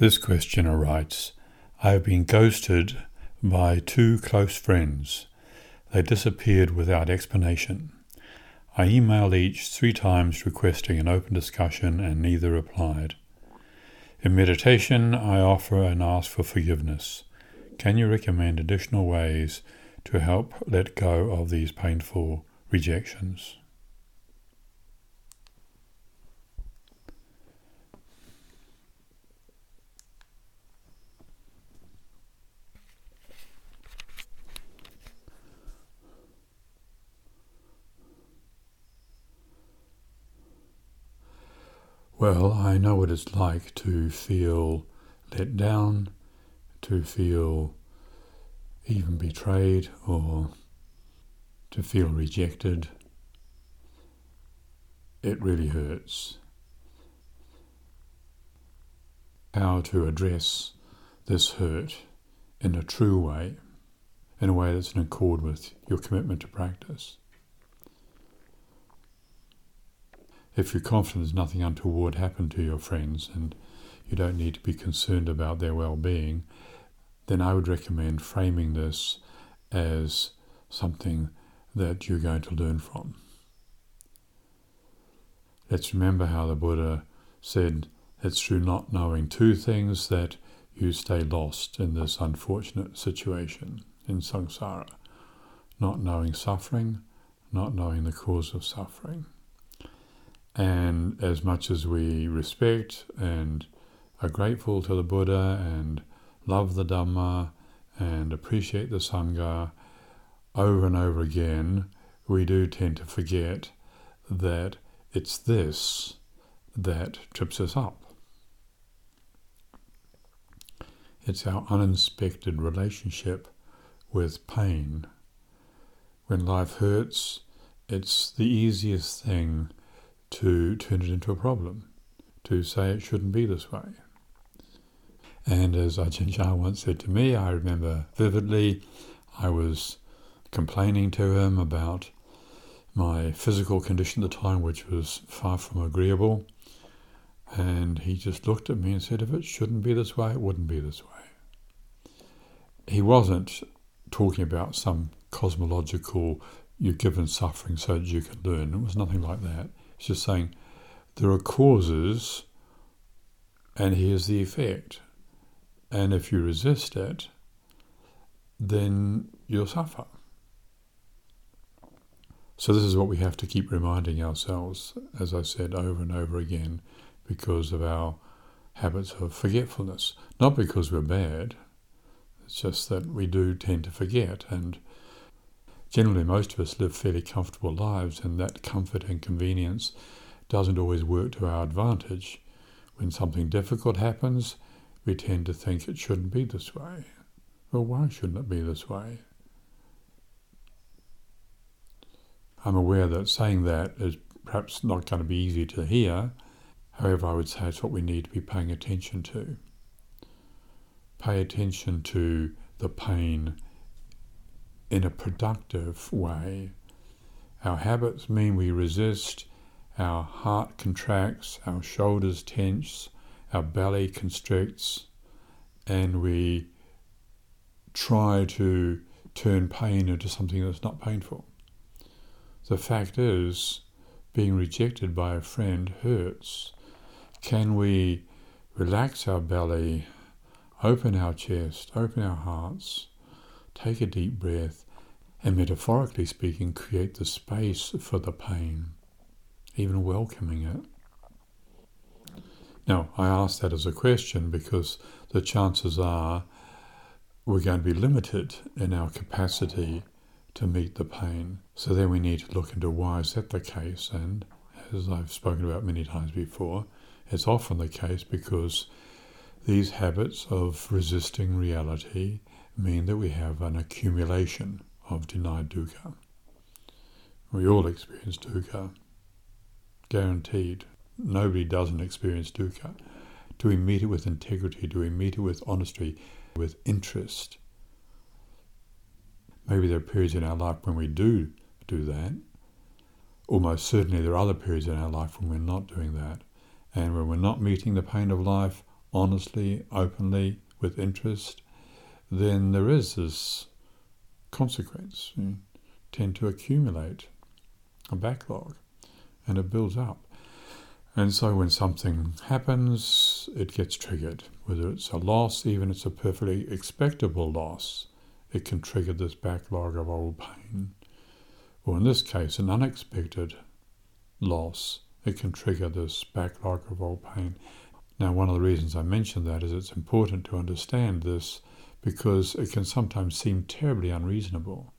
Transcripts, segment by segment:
This questioner writes, I have been ghosted by 2 close friends. They disappeared without explanation. I emailed each 3 times requesting an open discussion and neither replied. In meditation, I offer and ask for forgiveness. Can you recommend additional ways to help let go of these painful rejections? Well, I know what it's like to feel let down, to feel even betrayed, or to feel rejected. It really hurts. How to address this hurt in a true way, in a way that's in accord with your commitment to practice. If you're confident there's nothing untoward happened to your friends and you don't need to be concerned about their well-being, then I would recommend framing this as something that you're going to learn from. Let's remember how the Buddha said it's through not knowing 2 things that you stay lost in this unfortunate situation in samsara. Not knowing suffering, not knowing the cause of suffering. And as much as we respect and are grateful to the Buddha and love the Dhamma and appreciate the Sangha, over and over again, we do tend to forget that it's this that trips us up. It's our uninspected relationship with pain. When life hurts, it's the easiest thing to turn it into a problem, to say it shouldn't be this way. And as Ajahn Chah once said to me, I remember vividly, I was complaining to him about my physical condition at the time, which was far from agreeable, and he just looked at me and said, if it shouldn't be this way, it wouldn't be this way. He wasn't talking about some cosmological, you're given suffering so that you can learn. It was nothing like that. It's just saying there are causes and here's the effect. And if you resist it, then you'll suffer. So this is what we have to keep reminding ourselves, as I said, over and over again, because of our habits of forgetfulness. Not because we're bad, it's just that we do tend to forget, and generally most of us live fairly comfortable lives, and that comfort and convenience doesn't always work to our advantage. When something difficult happens, we tend to think it shouldn't be this way. Well, why shouldn't it be this way? I'm aware that saying that is perhaps not going to be easy to hear. However, I would say it's what we need to be paying attention to. Pay attention to the pain in a productive way. Our habits mean we resist, our heart contracts, our shoulders tense, our belly constricts, and we try to turn pain into something that's not painful. The fact is, being rejected by a friend hurts. Can we relax our belly, open our chest, open our hearts, take a deep breath, and metaphorically speaking, create the space for the pain, even welcoming it? Now, I ask that as a question because the chances are we're going to be limited in our capacity to meet the pain. So then we need to look into why is that the case, and as I've spoken about many times before, it's often the case because these habits of resisting reality mean that we have an accumulation of denied dukkha. We all experience dukkha, guaranteed. Nobody doesn't experience dukkha. Do we meet it with integrity? Do we meet it with honesty, with interest? Maybe there are periods in our life when we do that. Almost certainly there are other periods in our life when we're not doing that. And when we're not meeting the pain of life, honestly, openly, with interest, then there is this consequence. You tend to accumulate a backlog, and it builds up. And so when something happens, it gets triggered. Whether it's a loss, even if it's a perfectly expectable loss, it can trigger this backlog of old pain. Or in this case, an unexpected loss, it can trigger this backlog of old pain. Now, one of the reasons I mention that is it's important to understand this because it can sometimes seem terribly unreasonable.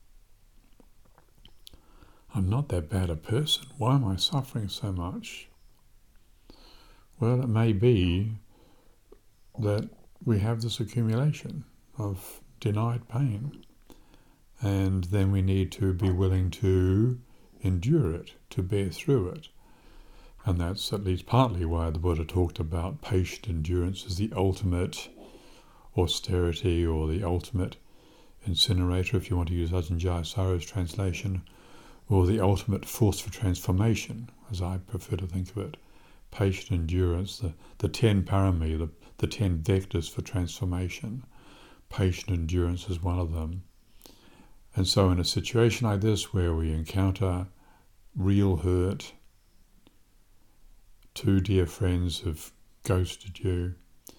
I'm not that bad a person. Why am I suffering so much? Well, it may be that we have this accumulation of denied pain, and then we need to be willing to endure it, to bear through it. And that's at least partly why the Buddha talked about patient endurance as the ultimate austerity or the ultimate incinerator, if you want to use Ajahn Jayasara's translation, or the ultimate force for transformation, as I prefer to think of it. Patient endurance, the 10 parami, the 10 vectors for transformation. Patient endurance is one of them. And so in a situation like this where we encounter real hurt, 2 dear friends have ghosted you,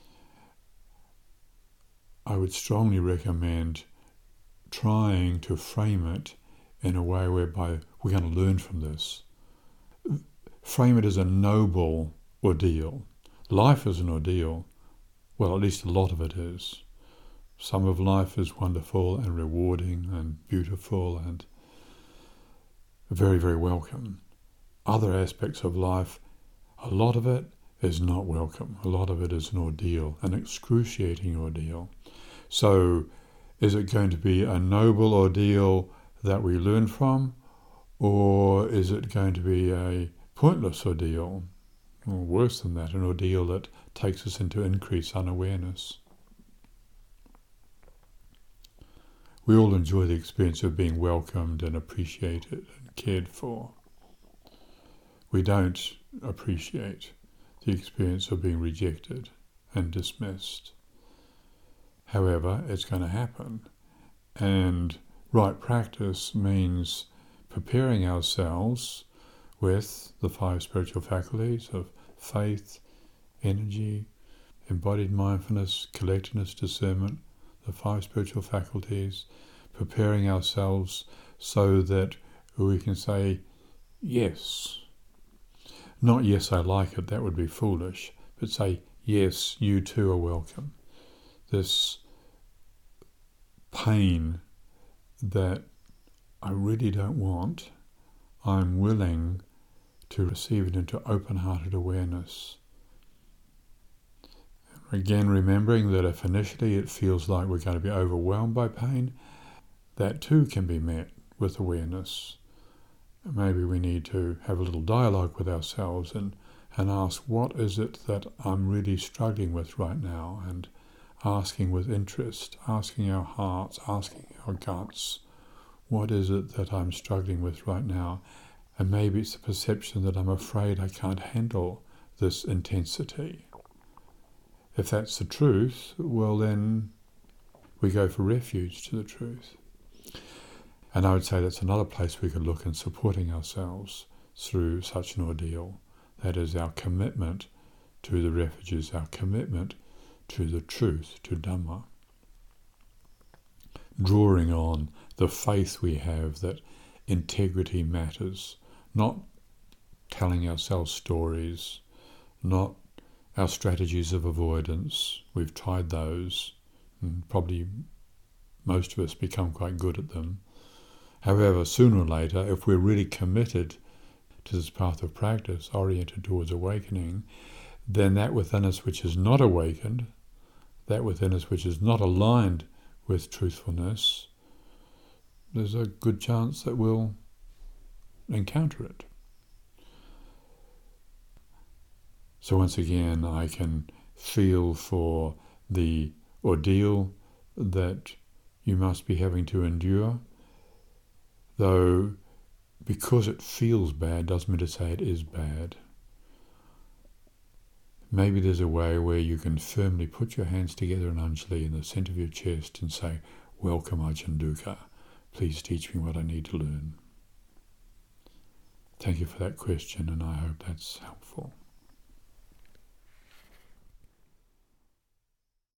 I would strongly recommend trying to frame it in a way whereby we're going to learn from this. Frame it as a noble ordeal. Life is an ordeal. Well, at least a lot of it is. Some of life is wonderful and rewarding and beautiful and very, very welcome. Other aspects of life, a lot of it is not welcome. A lot of it is an ordeal, an excruciating ordeal. So, is it going to be a noble ordeal that we learn from, or is it going to be a pointless ordeal, or worse than that, an ordeal that takes us into increased unawareness? We all enjoy the experience of being welcomed and appreciated and cared for. We don't appreciate the experience of being rejected and dismissed. However, it's going to happen. And right practice means preparing ourselves with the 5 spiritual faculties of faith, energy, embodied mindfulness, collectedness, discernment, the 5 spiritual faculties, preparing ourselves so that we can say, yes. Not yes, I like it, that would be foolish, but say, yes, you too are welcome. This pain that I really don't want, I'm willing to receive it into open-hearted awareness. Again, remembering that if initially it feels like we're going to be overwhelmed by pain, that too can be met with awareness. Maybe we need to have a little dialogue with ourselves and ask, what is it that I'm really struggling with right now? And asking with interest, asking our hearts, asking our guts, what is it that I'm struggling with right now? And maybe it's the perception that I'm afraid I can't handle this intensity. If that's the truth, well then we go for refuge to the truth. And I would say that's another place we could look in supporting ourselves through such an ordeal. That is our commitment to the refuges, our commitment to the truth, to Dhamma. Drawing on the faith we have that integrity matters, not telling ourselves stories, not our strategies of avoidance. We've tried those, and probably most of us become quite good at them. However, sooner or later, if we're really committed to this path of practice, oriented towards awakening, then that within us which is not awakened, that within us which is not aligned with truthfulness, there's a good chance that we'll encounter it. So once again, I can feel for the ordeal that you must be having to endure, though because it feels bad doesn't mean to say it is bad. It Maybe there's a way where you can firmly put your hands together in Anjali in the centre of your chest and say, "Welcome, Ajahn Dukkha. Please teach me what I need to learn." Thank you for that question, and I hope that's helpful.